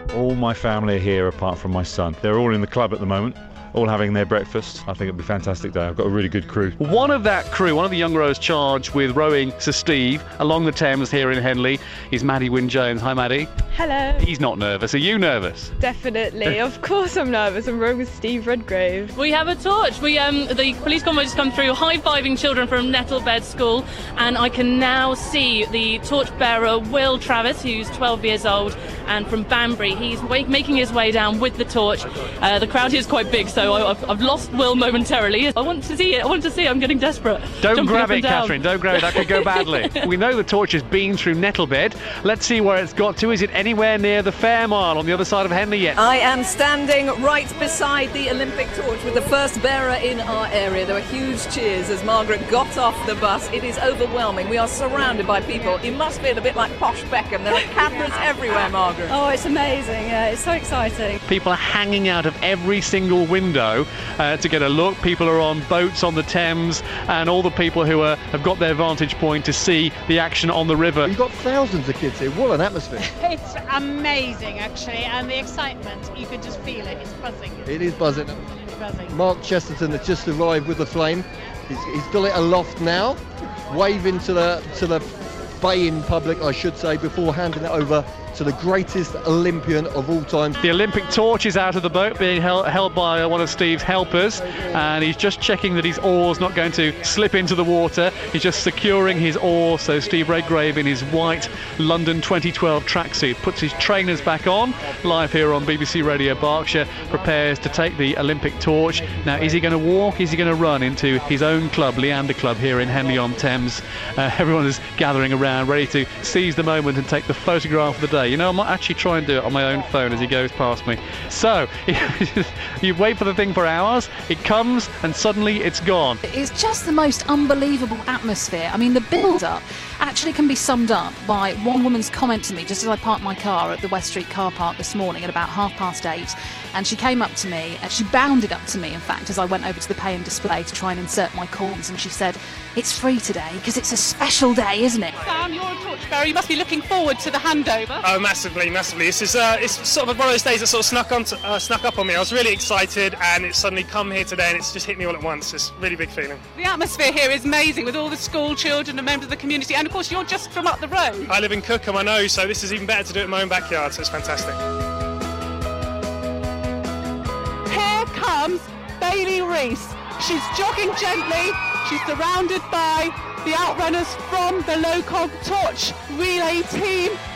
All my family are here apart from my son. They're all in the club at the moment, all having their breakfast. I think it'll be a fantastic day. I've got a really good crew. One of that crew, one of the young rowers charged with rowing Sir Steve along the Thames here in Henley is Maddie Wynne-Jones. Hi, Maddie. Hello. He's not nervous. Are you nervous? Definitely. Of course I'm nervous. I'm rowing with Steve Redgrave. We have a torch. The police convoy just come through, high-fiving children from Nettlebed School, and I can now see the torchbearer Will Travis, who's 12 years old, and from Banbury. He's making his way down with the torch. The crowd here is quite big, so I've lost Will momentarily. I want to see it. I'm getting desperate. Don't grab it, Catherine. Don't grab it. That could go badly. We know the torch has been through Nettlebed. Let's see where it's got to. Is it anywhere near the Fair Mile on the other side of Henley yet? I am standing right beside the Olympic torch with the first bearer in our area. There were huge cheers as Margaret got off the bus. It is overwhelming. We are surrounded by people. It must feel a bit like Posh Beckham. There are cameras everywhere, Margaret. Oh, it's amazing. Yeah, it's so exciting. People are hanging out of every single window to get a look. People are on boats on the Thames, and all the people who have got their vantage point to see the action on the river. You've got thousands of kids here. What an atmosphere. It's amazing, actually, and the excitement, you can just feel it. It's buzzing. It is buzzing. It's buzzing. Mark Chesterton has just arrived with the flame. He's got it aloft now, waving to the baying public, I should say, before handing it over to the greatest Olympian of all time. The Olympic torch is out of the boat, being held by one of Steve's helpers, and he's just checking that his oar's not going to slip into the water. He's just securing his oar, so Steve Redgrave, in his white London 2012 tracksuit, puts his trainers back on. Live here on BBC Radio Berkshire, prepares to take the Olympic torch. Now, is he going to walk? Is he going to run into his own club, Leander Club, here in Henley-on-Thames? Everyone is gathering around, ready to seize the moment and take the photograph of the day. You know, I might actually try and do it on my own phone as he goes past me. So, you wait for the thing for hours, it comes, and suddenly it's gone. It's just the most unbelievable atmosphere. I mean, the build-up actually can be summed up by one woman's comment to me just as I parked my car at the West Street car park this morning at about 8:30, and she came up to me, and she bounded up to me, in fact, as I went over to the pay and display to try and insert my coins, and she said, "It's free today because it's a special day, isn't it?" Sam, you're a torchbearer. You must be looking forward to the handover. Oh, massively. This is it's sort of one of those days that sort of snuck up on me. I was really excited, and it's suddenly come here today, and it's just hit me all at once. It's a really big feeling. The atmosphere here is amazing with all the school children and members of the community, and of course you're just from up the road. I live in Cookham, I know, so this is even better to do it in my own backyard, so it's fantastic. Here comes Bailey Reese. She's jogging gently. She's surrounded by the outrunners from the Low Cog Torch relay team.